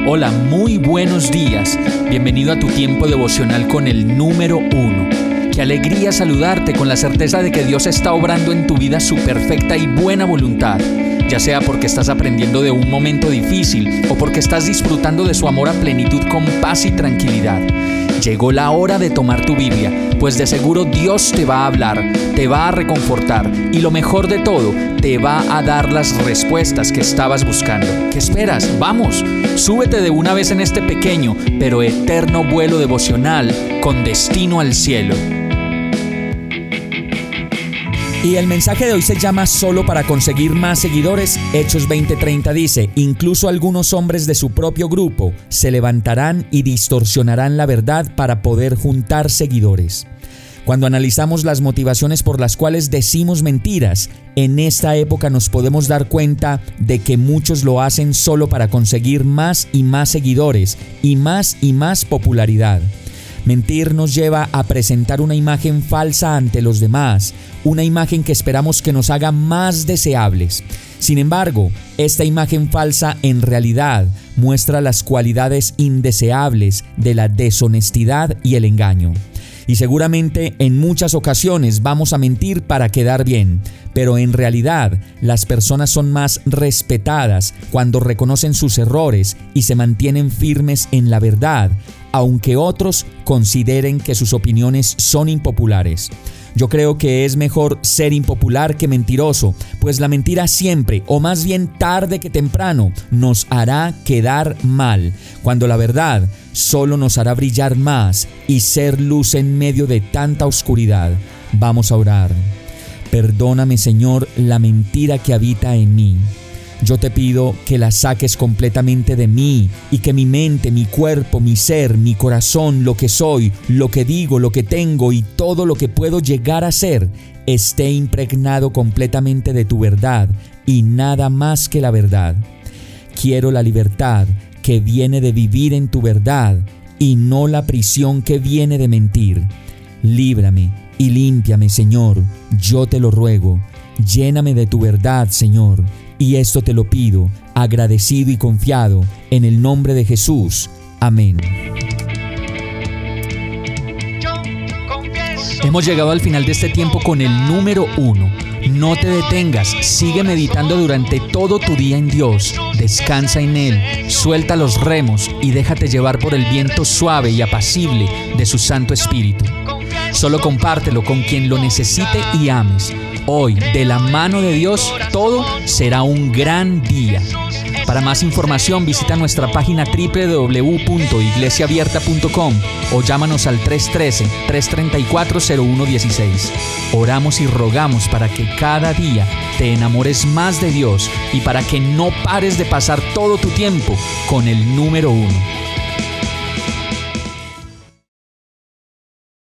Hola, muy buenos días. Bienvenido a tu tiempo devocional con el número 1. Qué alegría saludarte con la certeza de que Dios está obrando en tu vida su perfecta y buena voluntad, ya sea porque estás aprendiendo de un momento difícil o porque estás disfrutando de su amor a plenitud con paz y tranquilidad. Llegó la hora de tomar tu Biblia, pues de seguro Dios te va a hablar, te va a reconfortar y lo mejor de todo, te va a dar las respuestas que estabas buscando. ¿Qué esperas? ¡Vamos! Súbete de una vez en este pequeño pero eterno vuelo devocional con destino al cielo. Y el mensaje de hoy se llama Solo para conseguir más seguidores. Hechos 20:30 dice: incluso algunos hombres de su propio grupo se levantarán y distorsionarán la verdad para poder juntar seguidores. Cuando analizamos las motivaciones por las cuales decimos mentiras, en esta época nos podemos dar cuenta de que muchos lo hacen solo para conseguir más y más seguidores y más popularidad. Mentir nos lleva a presentar una imagen falsa ante los demás, una imagen que esperamos que nos haga más deseables. Sin embargo, esta imagen falsa en realidad muestra las cualidades indeseables de la deshonestidad y el engaño. Y seguramente en muchas ocasiones vamos a mentir para quedar bien, pero en realidad las personas son más respetadas cuando reconocen sus errores y se mantienen firmes en la verdad, aunque otros consideren que sus opiniones son impopulares. Yo creo que es mejor ser impopular que mentiroso, pues la mentira siempre, o más bien tarde que temprano, nos hará quedar mal, cuando la verdad solo nos hará brillar más y ser luz en medio de tanta oscuridad. Vamos a orar. Perdóname, Señor, la mentira que habita en mí. Yo te pido que la saques completamente de mí y que mi mente, mi cuerpo, mi ser, mi corazón, lo que soy, lo que digo, lo que tengo y todo lo que puedo llegar a ser esté impregnado completamente de tu verdad y nada más que la verdad. Quiero la libertad que viene de vivir en tu verdad y no la prisión que viene de mentir. Líbrame y límpiame, Señor, yo te lo ruego. Lléname de tu verdad, Señor. Y esto te lo pido, agradecido y confiado, en el nombre de Jesús. Amén. Hemos llegado al final de este tiempo con el número 1. No te detengas, sigue meditando durante todo tu día en Dios. Descansa en Él, suelta los remos y déjate llevar por el viento suave y apacible de su Santo Espíritu. Solo compártelo con quien lo necesite y ames. Hoy, de la mano de Dios, todo será un gran día. Para más información, visita nuestra página www.iglesiaabierta.com o llámanos al 313-334-0116. Oramos y rogamos para que cada día te enamores más de Dios y para que no pares de pasar todo tu tiempo con el número 1.